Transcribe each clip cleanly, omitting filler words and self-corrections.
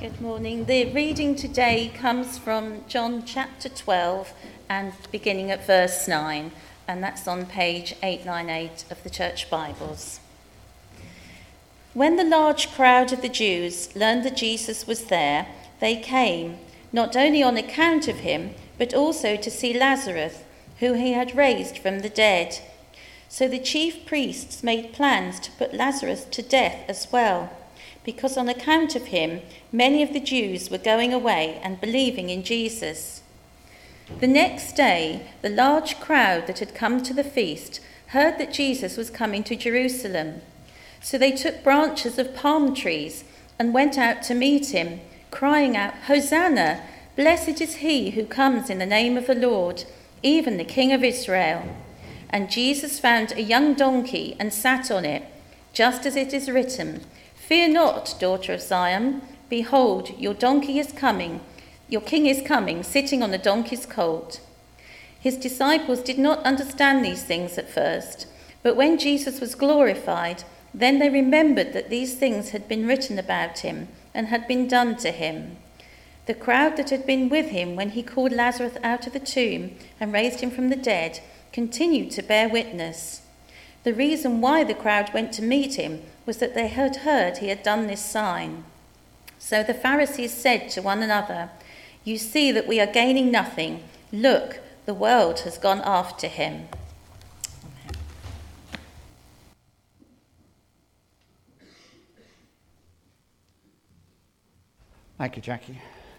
Good morning. The reading today comes from John chapter 12 and beginning at verse 9, and that's on page 898 of the Church Bibles. When the large crowd of the Jews learned that Jesus was there, they came, not only on account of him, but also to see Lazarus, who he had raised from the dead. So the chief priests made plans to put Lazarus to death as well, because on account of him, many of the Jews were going away and believing in Jesus. The next day, the large crowd that had come to the feast heard that Jesus was coming to Jerusalem. So they took branches of palm trees and went out to meet him, crying out, "Hosanna! Blessed is he who comes in the name of the Lord, even the King of Israel." And Jesus found a young donkey and sat on it, just as it is written, "Fear not, daughter of Zion. Behold, your donkey is coming. Your king is coming, sitting on the donkey's colt." His disciples did not understand these things at first, but when Jesus was glorified, then they remembered that these things had been written about him and had been done to him. The crowd that had been with him when he called Lazarus out of the tomb and raised him from the dead continued to bear witness. The reason why the crowd went to meet him was that they had heard he had done this sign. So the Pharisees said to one another, "You see that we are gaining nothing. Look, the world has gone after him." Thank you, Jackie.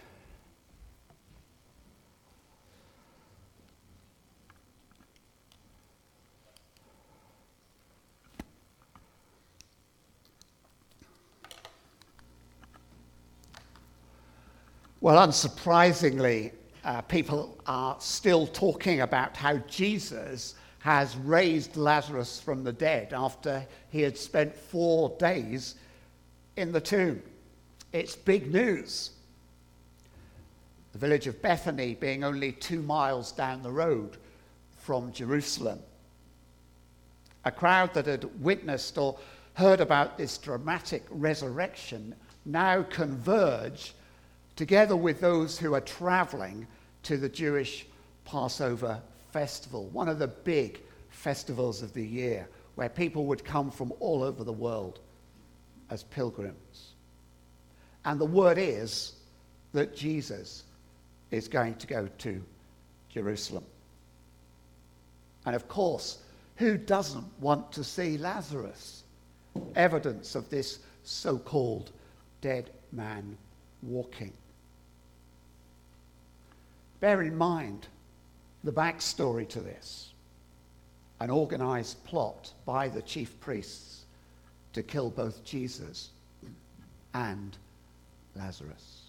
Well, unsurprisingly, people are still talking about how Jesus has raised Lazarus from the dead after he had spent 4 days in the tomb. It's big news. The village of Bethany being only 2 miles down the road from Jerusalem. A crowd that had witnessed or heard about this dramatic resurrection now converge together with those who are traveling to the Jewish Passover festival, one of the big festivals of the year, where people would come from all over the world as pilgrims. And the word is that Jesus is going to go to Jerusalem. And of course, who doesn't want to see Lazarus? Evidence of this so-called dead man walking. Bear in mind the backstory to this: an organized plot by the chief priests to kill both Jesus and Lazarus.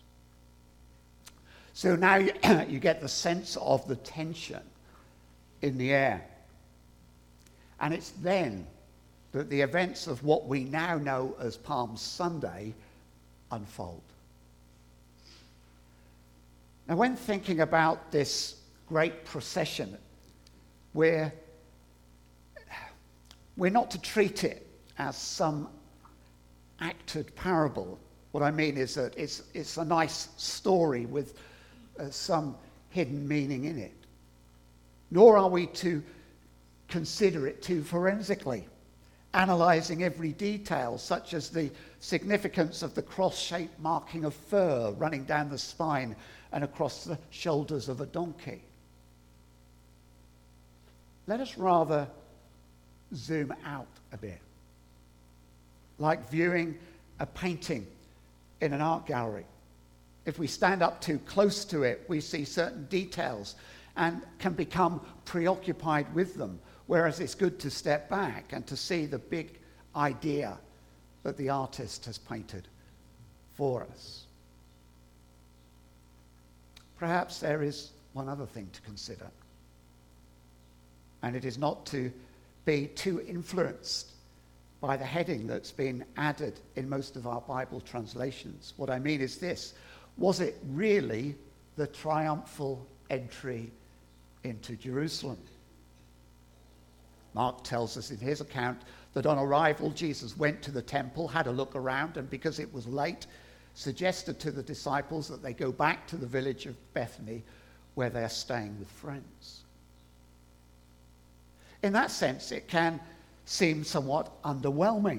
So now you get the sense of the tension in the air. And it's then that the events of what we now know as Palm Sunday unfold. Now, when thinking about this great procession, we're not to treat it as some acted parable. What I mean is that it's a nice story with some hidden meaning in it. Nor are we to consider it too forensically, analysing every detail, such as the significance of the cross-shaped marking of fur running down the spine and across the shoulders of a donkey. Let us rather zoom out a bit, like viewing a painting in an art gallery. If we stand up too close to it, we see certain details and can become preoccupied with them, whereas it's good to step back and to see the big idea that the artist has painted for us. Perhaps there is one other thing to consider, and it is not to be too influenced by the heading that's been added in most of our Bible translations. What I mean is this: was it really the triumphal entry into Jerusalem? Mark tells us in his account that on arrival, Jesus went to the temple, had a look around, and because it was late, suggested to the disciples that they go back to the village of Bethany where they are staying with friends. In that sense, it can seem somewhat underwhelming.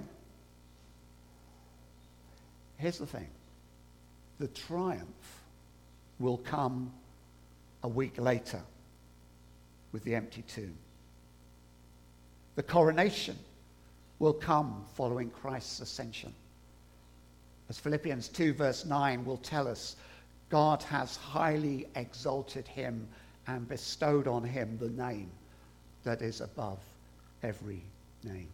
Here's the thing. The triumph will come a week later with the empty tomb. The coronation will come following Christ's ascension. As Philippians 2 verse 9 will tell us, God has highly exalted him and bestowed on him the name that is above every name.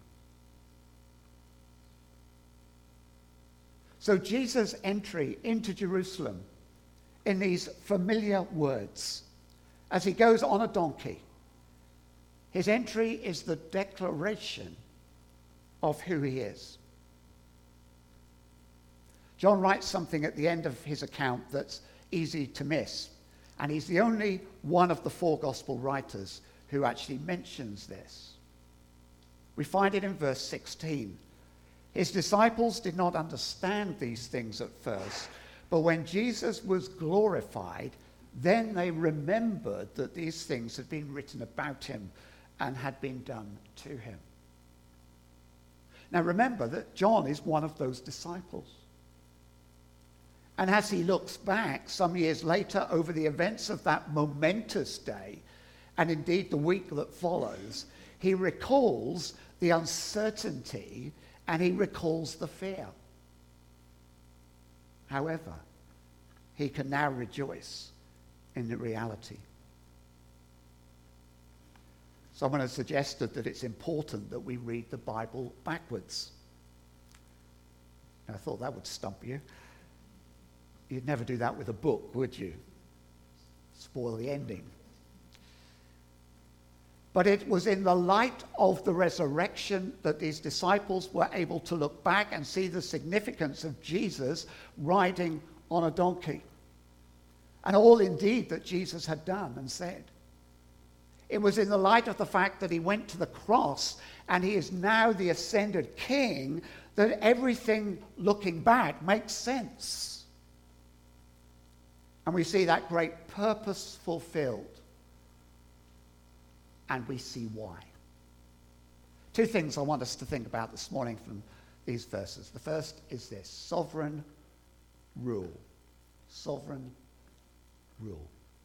So Jesus' entry into Jerusalem in these familiar words, as he goes on a donkey, his entry is the declaration of who he is. John writes something at the end of his account that's easy to miss, and he's the only one of the four gospel writers who actually mentions this. We find it in verse 16. His disciples did not understand these things at first, but when Jesus was glorified, then they remembered that these things had been written about him and had been done to him. Now remember that John is one of those disciples. And as he looks back some years later over the events of that momentous day, and indeed the week that follows, he recalls the uncertainty and he recalls the fear. However, he can now rejoice in the reality. Someone has suggested that it's important that we read the Bible backwards. I thought that would stump you. You'd never do that with a book, would you? Spoil the ending. But it was in the light of the resurrection that these disciples were able to look back and see the significance of Jesus riding on a donkey. And all indeed that Jesus had done and said. It was in the light of the fact that he went to the cross and he is now the ascended king that everything looking back makes sense. And we see that great purpose fulfilled. And we see why. Two things I want us to think about this morning from these verses. The first is this: sovereign rule. Sovereign rule.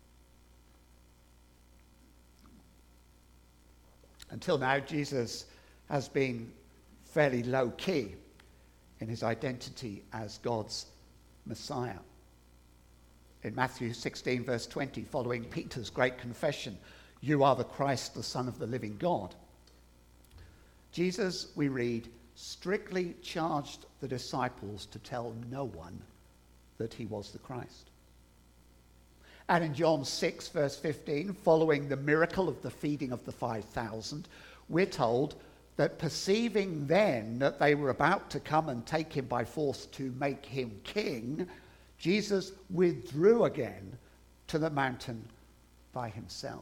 Until now, Jesus has been fairly low-key in his identity as God's Messiah. In Matthew 16, verse 20, following Peter's great confession, "You are the Christ, the Son of the living God," Jesus, we read, strictly charged the disciples to tell no one that he was the Christ. And in John 6, verse 15, following the miracle of the feeding of the 5,000, we're told that perceiving then that they were about to come and take him by force to make him king, Jesus withdrew again to the mountain by himself.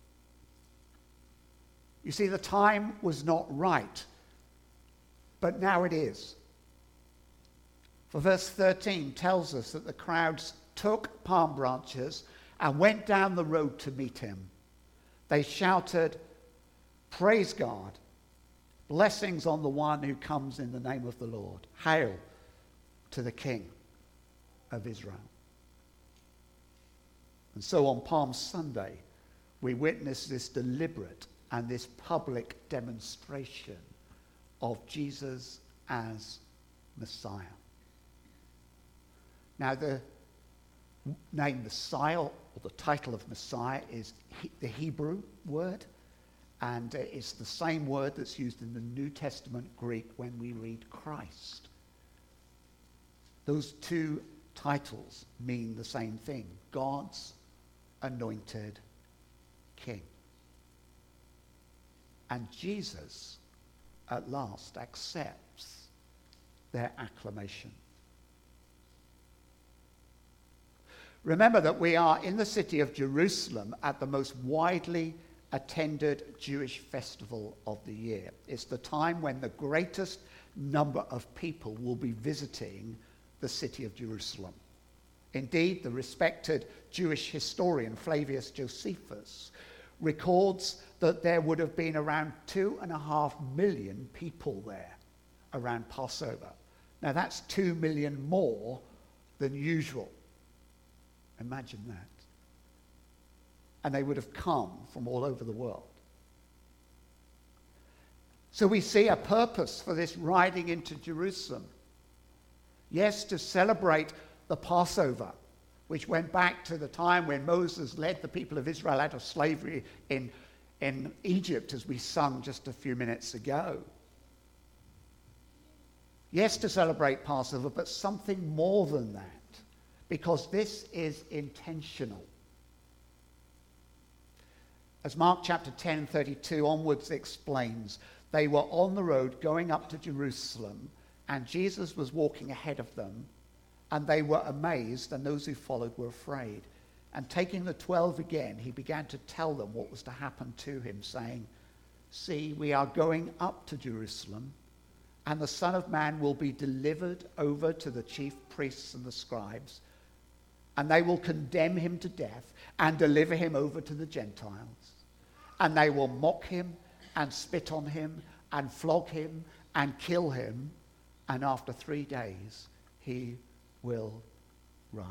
You see, the time was not right, but now it is. For verse 13 tells us that the crowds took palm branches and went down the road to meet him. They shouted, "Praise God, blessings on the one who comes in the name of the Lord. Hail to the King of Israel." And so on Palm Sunday, we witness this deliberate and this public demonstration of Jesus as Messiah. Now, the name Messiah, or the title of Messiah, is the Hebrew word, and it's the same word that's used in the New Testament Greek when we read Christ. Those two titles mean the same thing: God's anointed king. And Jesus, at last, accepts their acclamation. Remember that we are in the city of Jerusalem at the most widely attended Jewish festival of the year. It's the time when the greatest number of people will be visiting the city of Jerusalem. Indeed, the respected Jewish historian Flavius Josephus records that there would have been around 2.5 million people there around Passover. Now that's 2 million more than usual. Imagine that. And they would have come from all over the world. So we see a purpose for this riding into Jerusalem. Yes, to celebrate the Passover, which went back to the time when Moses led the people of Israel out of slavery in Egypt, as we sung just a few minutes ago. Yes, to celebrate Passover, but something more than that, because this is intentional. As Mark chapter 10:32 onwards explains, they were on the road going up to Jerusalem, and Jesus was walking ahead of them, and they were amazed, and those who followed were afraid. And taking the 12 again, he began to tell them what was to happen to him, saying, "See, we are going up to Jerusalem, and the Son of Man will be delivered over to the chief priests and the scribes, and they will condemn him to death and deliver him over to the Gentiles. And they will mock him and spit on him and flog him and kill him, and after 3 days he will rise."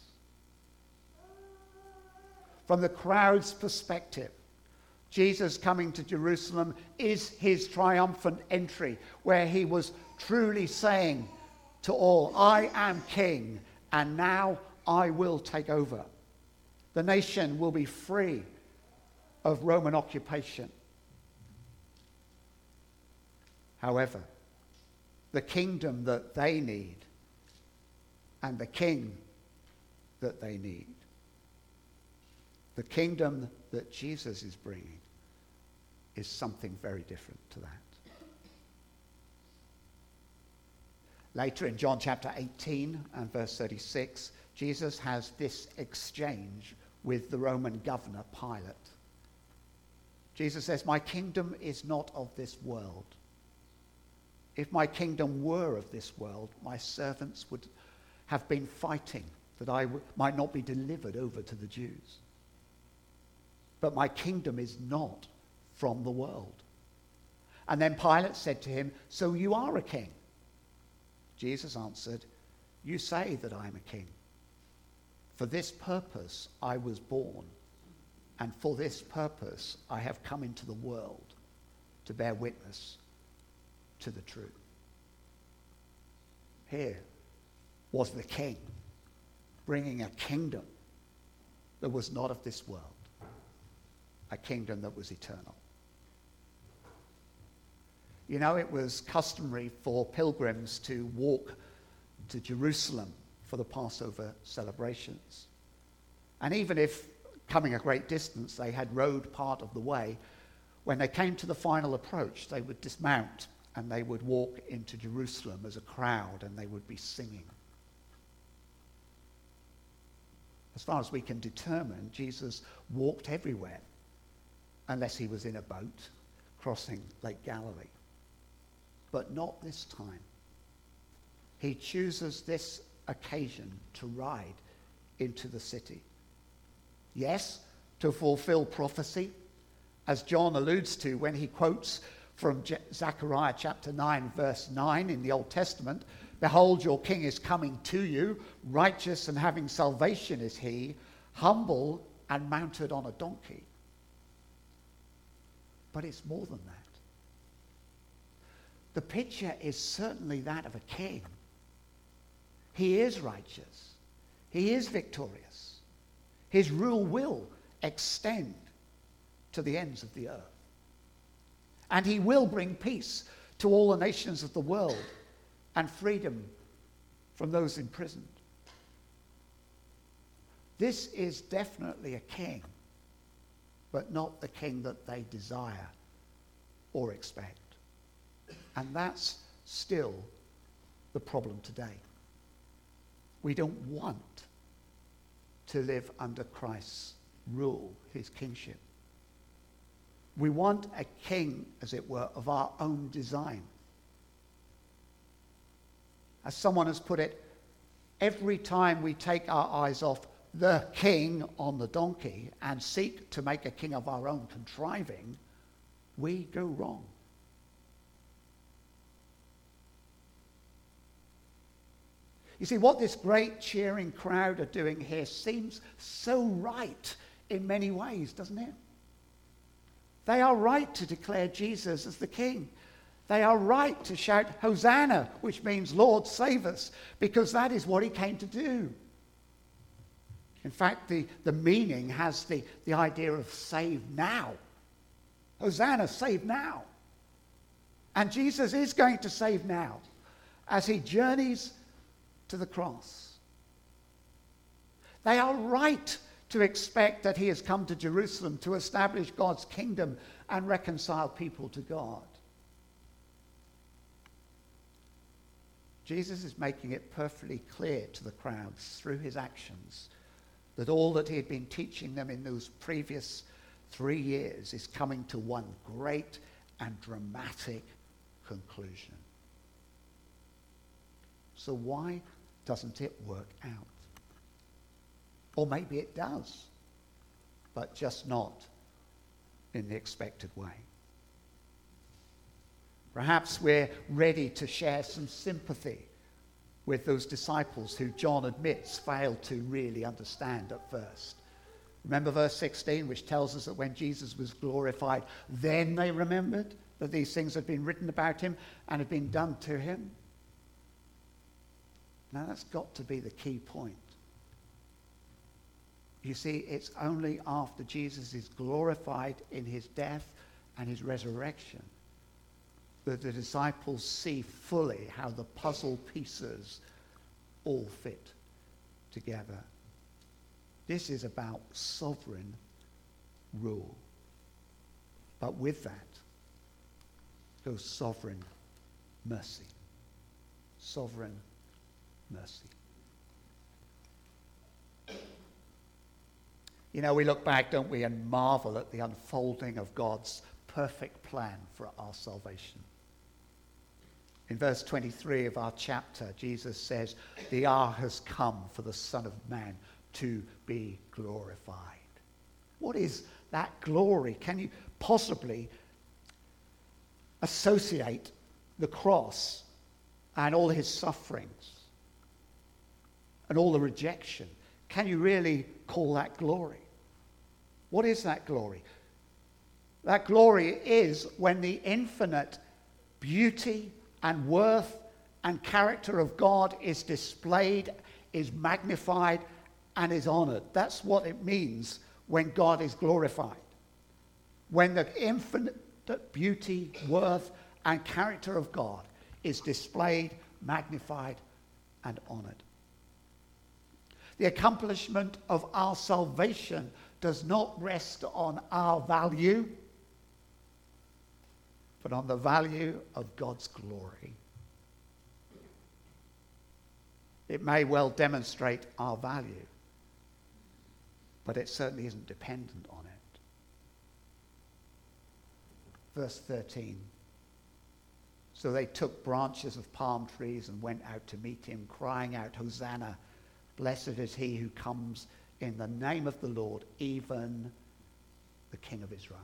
From the crowd's perspective, Jesus coming to Jerusalem is his triumphant entry, where he was truly saying to all, "I am king, and now I will take over." The nation will be free of Roman occupation. However, the kingdom that they need and the king that they need, the kingdom that Jesus is bringing, is something very different to that. Later in John chapter 18 and verse 36, Jesus has this exchange with the Roman governor Pilate. Jesus says, "My kingdom is not of this world. If my kingdom were of this world, my servants would have been fighting that I might not be delivered over to the Jews. But my kingdom is not from the world." And then Pilate said to him, "So you are a king?" Jesus answered, "You say that I am a king. For this purpose I was born, and for this purpose I have come into the world, to bear witness to the truth." Here was the king, bringing a kingdom that was not of this world, a kingdom that was eternal. You know, it was customary for pilgrims to walk to Jerusalem for the Passover celebrations. And even if coming a great distance they had rode part of the way, when they came to the final approach, they would dismount and they would walk into Jerusalem as a crowd, and they would be singing. As far as we can determine, Jesus walked everywhere, unless he was in a boat crossing Lake Galilee. But not this time. He chooses this occasion to ride into the city. Yes, to fulfill prophecy, as John alludes to when he quotes from Zechariah chapter 9, verse 9 in the Old Testament, "Behold, your king is coming to you, righteous and having salvation is he, humble and mounted on a donkey." But it's more than that. The picture is certainly that of a king. He is righteous. He is victorious. His rule will extend to the ends of the earth. And he will bring peace to all the nations of the world and freedom from those imprisoned. This is definitely a king, but not the king that they desire or expect. And that's still the problem today. We don't want to live under Christ's rule, his kingship. We want a king, as it were, of our own design. As someone has put it, every time we take our eyes off the king on the donkey and seek to make a king of our own contriving, we go wrong. You see, what this great cheering crowd are doing here seems so right in many ways, doesn't it? They are right to declare Jesus as the king. They are right to shout Hosanna, which means Lord, save us, because that is what he came to do. In fact, the meaning has the idea of save now. Hosanna, save now. And Jesus is going to save now as he journeys to the cross. They are right to expect that he has come to Jerusalem to establish God's kingdom and reconcile people to God. Jesus is making it perfectly clear to the crowds through his actions that all that he had been teaching them in those previous 3 years is coming to one great and dramatic conclusion. So why doesn't it work out? Or maybe it does, but just not in the expected way. Perhaps we're ready to share some sympathy with those disciples who John admits failed to really understand at first. Remember verse 16, which tells us that when Jesus was glorified, then they remembered that these things had been written about him and had been done to him. Now that's got to be the key point. You see, it's only after Jesus is glorified in his death and his resurrection that the disciples see fully how the puzzle pieces all fit together. This is about sovereign rule. But with that goes sovereign mercy. Sovereign mercy. You know, we look back, don't we, and marvel at the unfolding of God's perfect plan for our salvation. In verse 23 of our chapter, Jesus says, "The hour has come for the Son of Man to be glorified." What is that glory? Can you possibly associate the cross and all his sufferings and all the rejection? Can you really call that glory? What is that glory? That glory is when the infinite beauty and worth and character of God is displayed, is magnified, and is honored. That's what it means when God is glorified. When the infinite beauty, worth, and character of God is displayed, magnified, and honored. The accomplishment of our salvation does not rest on our value, but on the value of God's glory. It may well demonstrate our value, but it certainly isn't dependent on it. Verse 13. So they took branches of palm trees and went out to meet him, crying out, "Hosanna! Blessed is he who comes in the name of the Lord, even the King of Israel."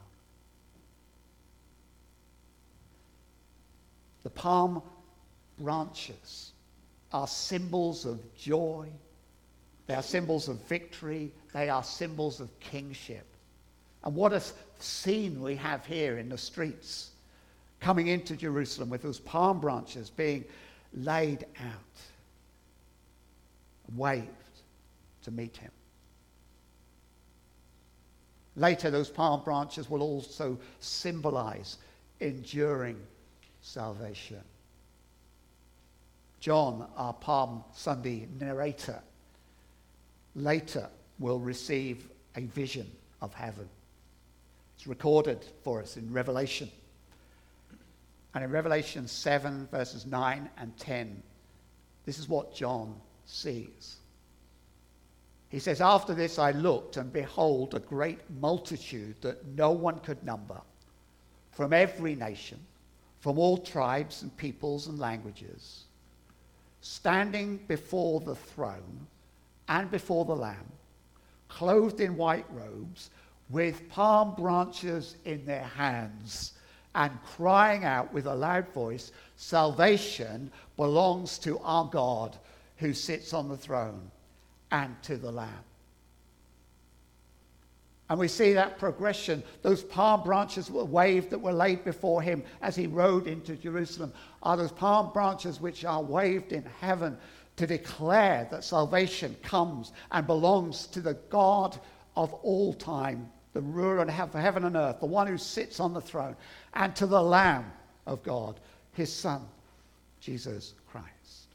The palm branches are symbols of joy. They are symbols of victory. They are symbols of kingship. And what a scene we have here in the streets, coming into Jerusalem with those palm branches being laid out, waved to meet him. Later, those palm branches will also symbolize enduring salvation. John, our Palm Sunday narrator, later will receive a vision of heaven. It's recorded for us in Revelation. And in Revelation 7, verses 9 and 10, this is what John sees. He says, "After this I looked, and behold, a great multitude that no one could number, from every nation, from all tribes and peoples and languages, standing before the throne and before the Lamb, clothed in white robes, with palm branches in their hands, and crying out with a loud voice, "Salvation belongs to our God who sits on the throne and to the Lamb." And we see that progression. Those palm branches were waved that were laid before him as he rode into Jerusalem are those palm branches which are waved in heaven to declare that salvation comes and belongs to the God of all time, the ruler of heaven and earth, the one who sits on the throne, and to the Lamb of God, his Son, Jesus Christ.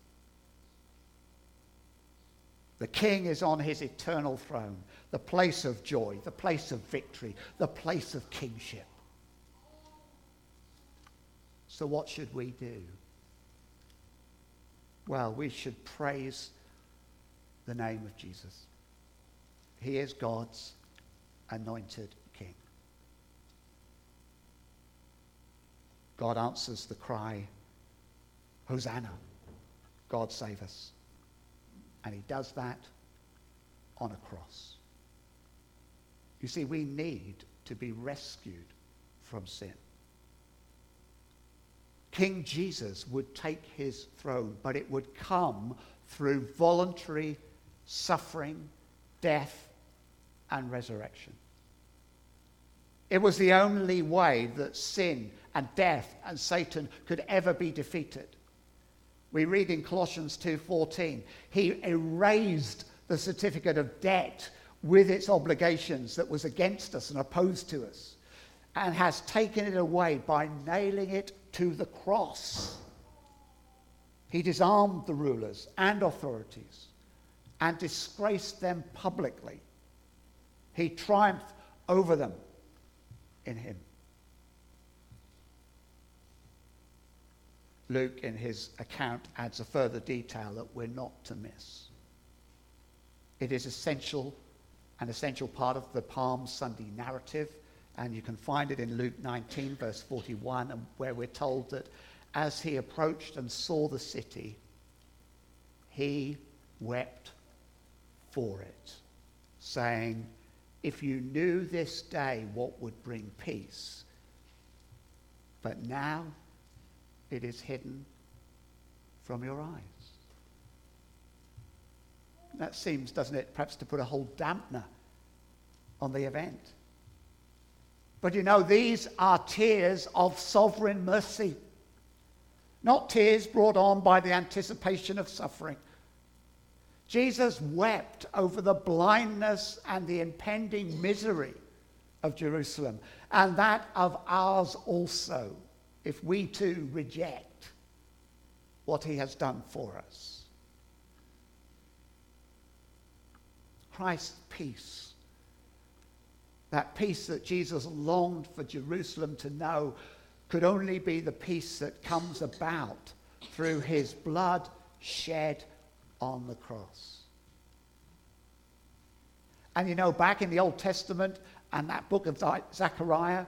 The King is on his eternal throne, the place of joy, the place of victory, the place of kingship. So what should we do? Well, we should praise the name of Jesus. He is God's anointed King. God answers the cry, "Hosanna, God save us." And he does that on a cross. You see, we need to be rescued from sin. King Jesus would take his throne, but it would come through voluntary suffering, death, and resurrection. It was the only way that sin and death and Satan could ever be defeated. We read in Colossians 2:14, he erased the certificate of debt with its obligations that was against us and opposed to us, and has taken it away by nailing it to the cross. He disarmed the rulers and authorities and disgraced them publicly. He triumphed over them in him. Luke, in his account, adds a further detail that we're not to miss. It is an essential part of the Palm Sunday narrative, and you can find it in Luke 19, verse 41, and where we're told that as he approached and saw the city, he wept for it, saying, "If you knew this day what would bring peace, but now it is hidden from your eyes." That seems, doesn't it, perhaps to put a whole dampener on the event. But you know, these are tears of sovereign mercy, not tears brought on by the anticipation of suffering. Jesus wept over the blindness and the impending misery of Jerusalem, and that of ours also, if we too reject what he has done for us. Christ's peace, that peace that Jesus longed for Jerusalem to know, could only be the peace that comes about through his blood shed on the cross. And you know, back in the Old Testament and that book of Zechariah,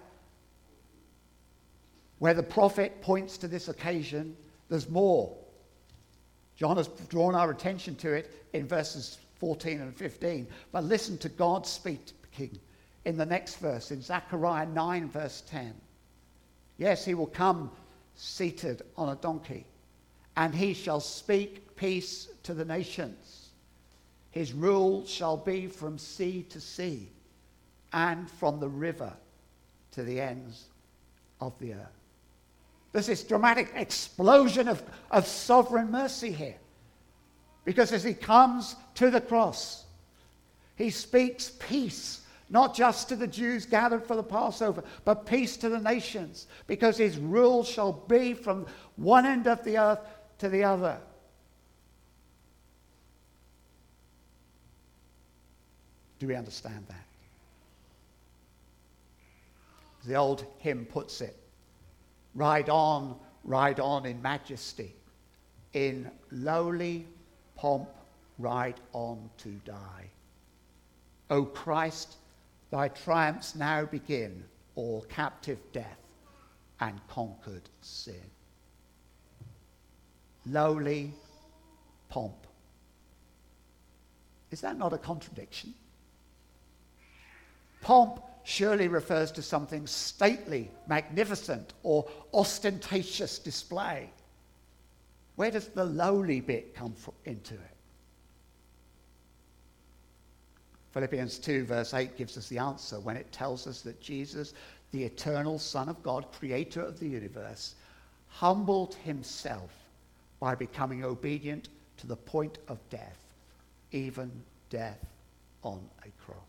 where the prophet points to this occasion, there's more. John has drawn our attention to it in verses 14 and 15. But listen to God speaking in the next verse, in Zechariah 9, verse 10. Yes, he will come seated on a donkey, and he shall speak peace to the nations. His rule shall be from sea to sea, and from the river to the ends of the earth. There's this dramatic explosion of sovereign mercy here. Because as he comes to the cross, he speaks peace, not just to the Jews gathered for the Passover, but peace to the nations, because his rule shall be from one end of the earth to the other. Do we understand that? As the old hymn puts it, ride on in majesty, in lowly pomp ride on to die. O Christ, thy triumphs now begin, o'er captive death and conquered sin. Lowly pomp. Is that not a contradiction? Pomp surely refers to something stately, magnificent, or ostentatious display. Where does the lowly bit come into it? Philippians 2 verse 8 gives us the answer when it tells us that Jesus, the eternal Son of God, creator of the universe, humbled himself by becoming obedient to the point of death, even death on a cross.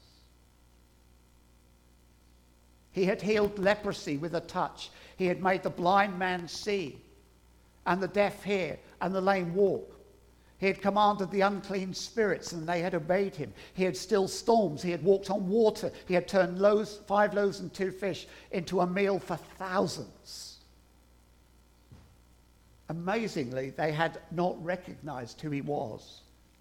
He had healed leprosy with a touch. He had made the blind man see, and the deaf hear, and the lame walk. He had commanded the unclean spirits, and they had obeyed him. He had stilled storms. He had walked on water. He had turned 5 loaves and 2 fish into a meal for thousands. Amazingly, they had not recognized who he was.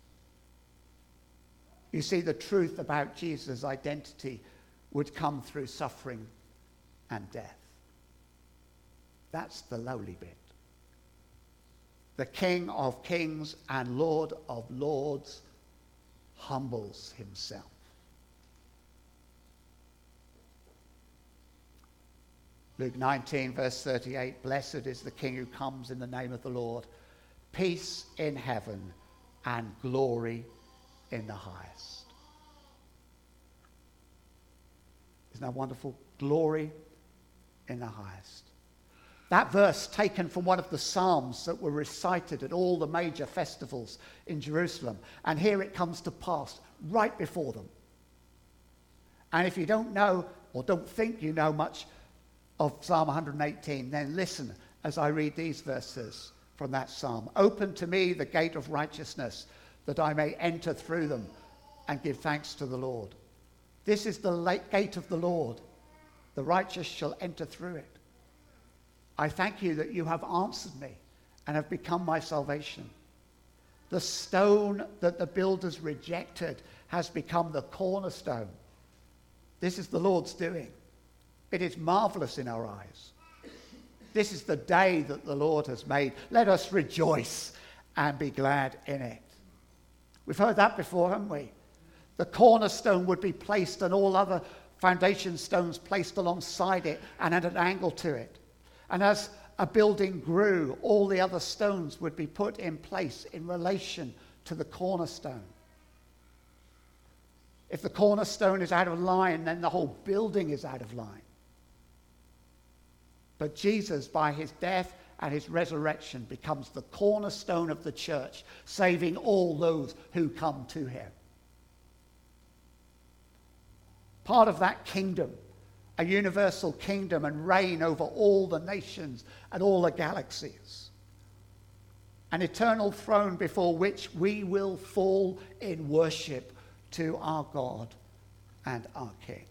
You see, the truth about Jesus' identity would come through suffering and death. That's the lowly bit. The King of Kings and Lord of Lords humbles himself. Luke 19 verse 38, blessed is the King who comes in the name of the Lord. Peace in heaven and glory in the highest. Isn't that wonderful? Glory in the highest. That verse taken from one of the Psalms that were recited at all the major festivals in Jerusalem. And here it comes to pass right before them. And if you don't know or don't think you know much of Psalm 118, then listen as I read these verses from that psalm. Open to me the gate of righteousness, that I may enter through them and give thanks to the Lord. This is the gate of the Lord. The righteous shall enter through it. I thank you that you have answered me and have become my salvation. The stone that the builders rejected has become the cornerstone. This is the Lord's doing. It is marvelous in our eyes. This is the day that the Lord has made. Let us rejoice and be glad in it. We've heard that before, haven't we? The cornerstone would be placed and all other foundation stones placed alongside it and at an angle to it. And as a building grew, all the other stones would be put in place in relation to the cornerstone. If the cornerstone is out of line, then the whole building is out of line. But Jesus, by his death and his resurrection, becomes the cornerstone of the church, saving all those who come to him. Part of that kingdom, a universal kingdom and reign over all the nations and all the galaxies. An eternal throne before which we will fall in worship to our God and our King.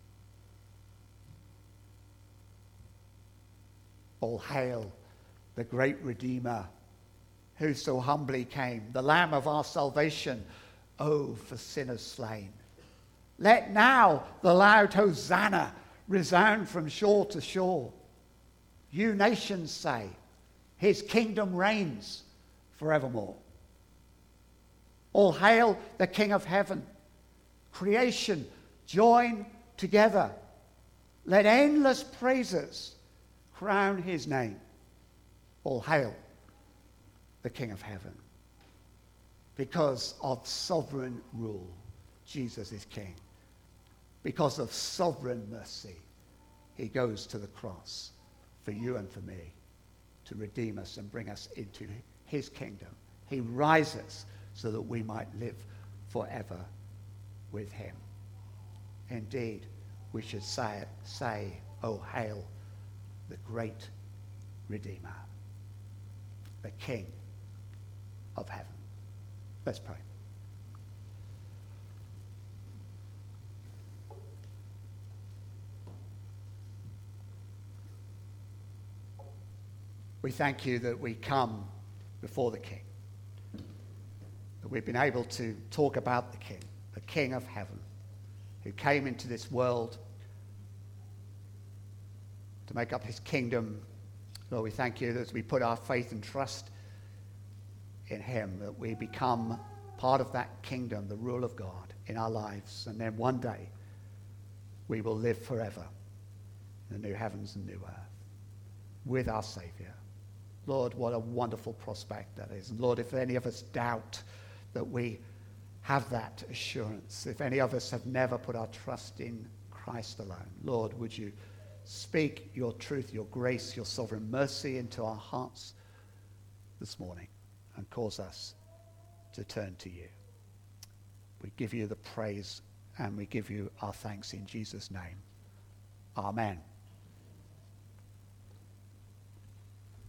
All hail the great Redeemer who so humbly came, the Lamb of our salvation, oh, for sinners slain. Let now the loud Hosanna resound from shore to shore. You nations say, his kingdom reigns forevermore. All hail the King of heaven. Creation, join together. Let endless praises crown his name. All hail the King of heaven. Because of sovereign rule, Jesus is King. Because of sovereign mercy, he goes to the cross for you and for me to redeem us and bring us into his kingdom. He rises so that we might live forever with him. Indeed, we should say, oh, hail the great Redeemer, the King of heaven. Let's pray. We thank you that we come before the King, that we've been able to talk about the King of heaven, who came into this world to make up his kingdom. Lord, we thank you that as we put our faith and trust in him, that we become part of that kingdom, the rule of God in our lives, and then one day we will live forever in the new heavens and new earth with our Saviour. Lord, what a wonderful prospect that is. And Lord, if any of us doubt that we have that assurance, if any of us have never put our trust in Christ alone, Lord, would you speak your truth, your grace, your sovereign mercy into our hearts this morning and cause us to turn to you. We give you the praise and we give you our thanks in Jesus' name. Amen.